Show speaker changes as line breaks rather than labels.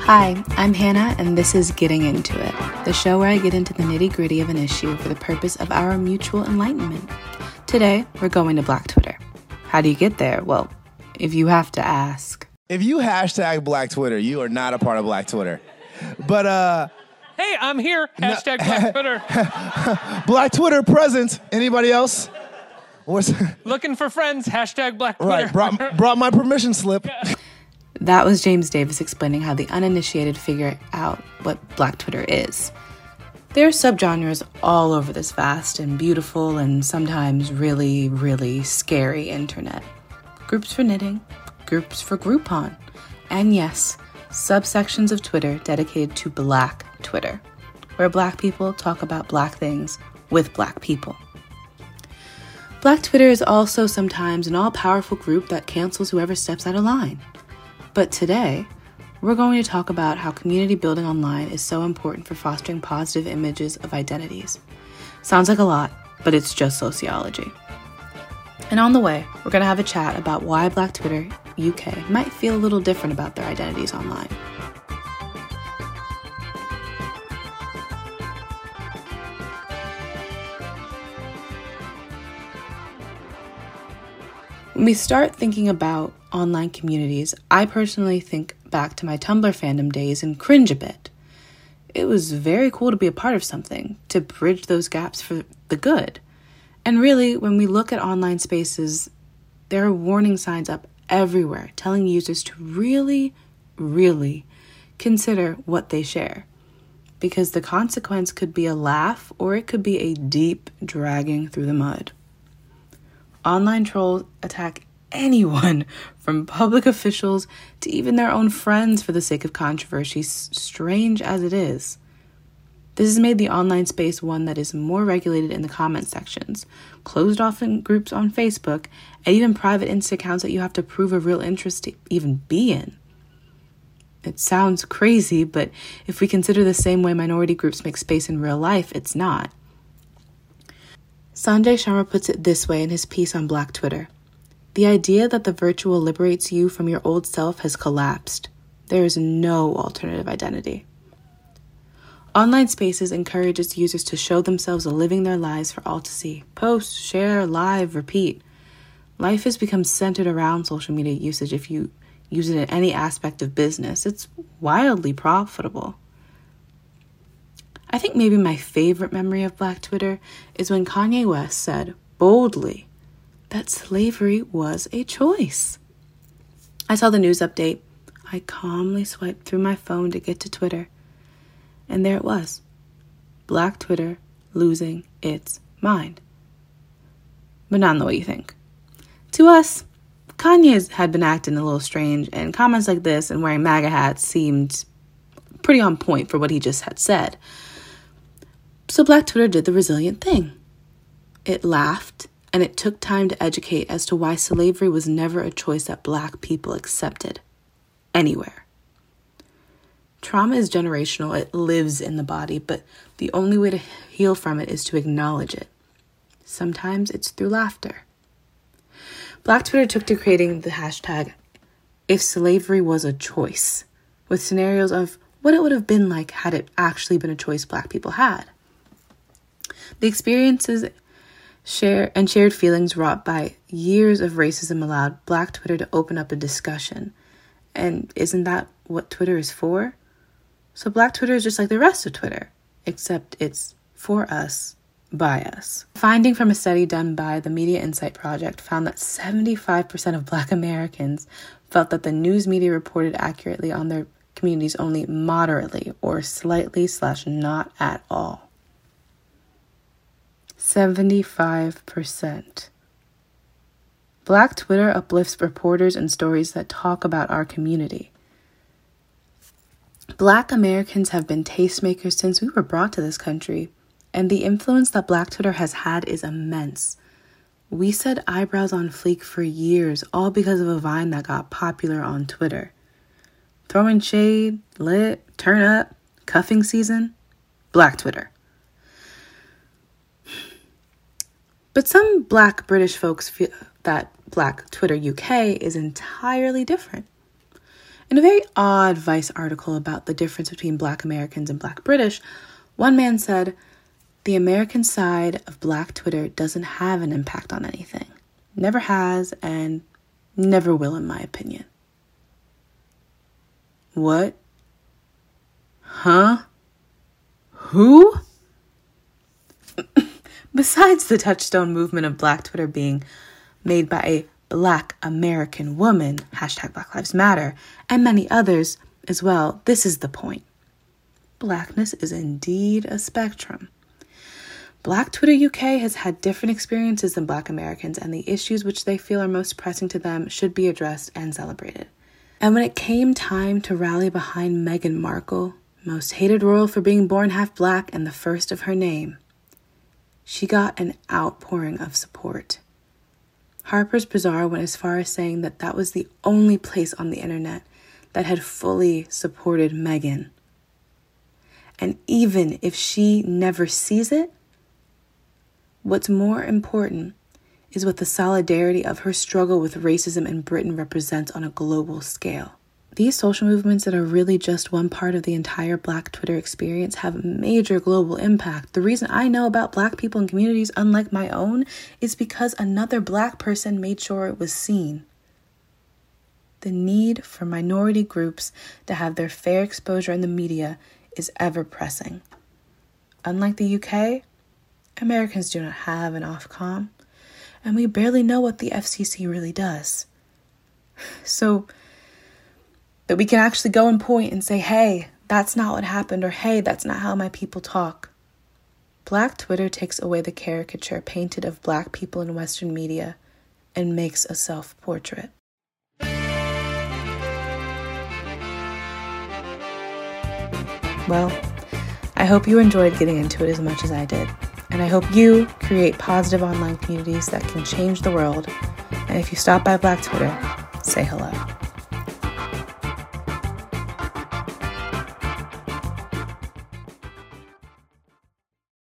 Hi, I'm Hannah, and this is Getting Into It, the show where I get into the nitty-gritty of an issue for the purpose of our mutual enlightenment. Today, we're going to Black Twitter. How do you get there? Well, if you have to ask.
If you hashtag Black Twitter, you are not a part of Black Twitter. But,
hey, I'm here. Hashtag Black Twitter.
Black Twitter present. Anybody else?
Looking for friends. Hashtag Black Twitter.
Right, brought my permission slip.
That was James Davis explaining how the uninitiated figure out what Black Twitter is. There are subgenres all over this vast and beautiful and sometimes really, really scary internet. Groups for knitting, groups for Groupon, and yes, subsections of Twitter dedicated to Black Twitter, where Black people talk about Black things with Black people. Black Twitter is also sometimes an all-powerful group that cancels whoever steps out of line. But today, we're going to talk about how community building online is so important for fostering positive images of identities. Sounds like a lot, but it's just sociology. And on the way, we're going to have a chat about why Black Twitter UK might feel a little different about their identities online. When we start thinking about online communities, I personally think back to my Tumblr fandom days and cringe a bit. It was very cool to be a part of something, to bridge those gaps for the good. And really, when we look at online spaces, there are warning signs up everywhere telling users to really, really consider what they share. Because the consequence could be a laugh or it could be a deep dragging through the mud. Online trolls attack anyone, from public officials to even their own friends for the sake of controversy, strange as it is. This has made the online space one that is more regulated in the comment sections, closed off in groups on Facebook, and even private Insta accounts that you have to prove a real interest to even be in. It sounds crazy, but if we consider the same way minority groups make space in real life, it's not. Sanjay Sharma puts it this way in his piece on Black Twitter. The idea that the virtual liberates you from your old self has collapsed. There is no alternative identity. Online spaces encourage its users to show themselves living their lives for all to see. Post, share, live, repeat. Life has become centered around social media usage. If you use it in any aspect of business, it's wildly profitable. I think maybe my favorite memory of Black Twitter is when Kanye West said boldly that slavery was a choice. I saw the news update. I calmly swiped through my phone to get to Twitter. And there it was. Black Twitter losing its mind. But not in the way you think. To us, Kanye had been acting a little strange, and comments like this and wearing MAGA hats seemed pretty on point for what he just had said. So Black Twitter did the resilient thing. It laughed, and it took time to educate as to why slavery was never a choice that Black people accepted. Anywhere. Trauma is generational. It lives in the body, but the only way to heal from it is to acknowledge it. Sometimes it's through laughter. Black Twitter took to creating the hashtag if slavery was a choice, with scenarios of what it would have been like had it actually been a choice Black people had. The experiences shared feelings wrought by years of racism allowed Black Twitter to open up a discussion. And isn't that what Twitter is for? So Black Twitter is just like the rest of Twitter, except it's for us, by us. A finding from a study done by the Media Insight Project found that 75% of Black Americans felt that the news media reported accurately on their communities only moderately or slightly / not at all. 75%. Black Twitter uplifts reporters and stories that talk about our community. Black Americans have been tastemakers since we were brought to this country, and the influence that Black Twitter has had is immense. We said eyebrows on fleek for years, all because of a vine that got popular on Twitter. Throwing shade, lit, turn up, cuffing season, Black Twitter. But some Black British folks feel that Black Twitter UK is entirely different. In a very odd Vice article about the difference between Black Americans and Black British, one man said, "The American side of Black Twitter doesn't have an impact on anything. Never has and never will, in my opinion." What? Huh? Who? Besides the touchstone movement of Black Twitter being made by a Black American woman, hashtag Black Lives Matter, and many others as well, this is the point. Blackness is indeed a spectrum. Black Twitter UK has had different experiences than Black Americans, and the issues which they feel are most pressing to them should be addressed and celebrated. And when it came time to rally behind Meghan Markle, most hated royal for being born half Black and the first of her name, she got an outpouring of support. Harper's Bazaar went as far as saying that that was the only place on the internet that had fully supported Meghan. And even if she never sees it, what's more important is what the solidarity of her struggle with racism in Britain represents on a global scale. These social movements that are really just one part of the entire Black Twitter experience have major global impact. The reason I know about Black people in communities unlike my own is because another Black person made sure it was seen. The need for minority groups to have their fair exposure in the media is ever pressing. Unlike the UK, Americans do not have an Ofcom, and we barely know what the FCC really does. So that we can actually go and point and say, hey, that's not what happened, or hey, that's not how my people talk. Black Twitter takes away the caricature painted of Black people in Western media and makes a self-portrait. Well, I hope you enjoyed getting into it as much as I did. And I hope you create positive online communities that can change the world. And if you stop by Black Twitter, say hello.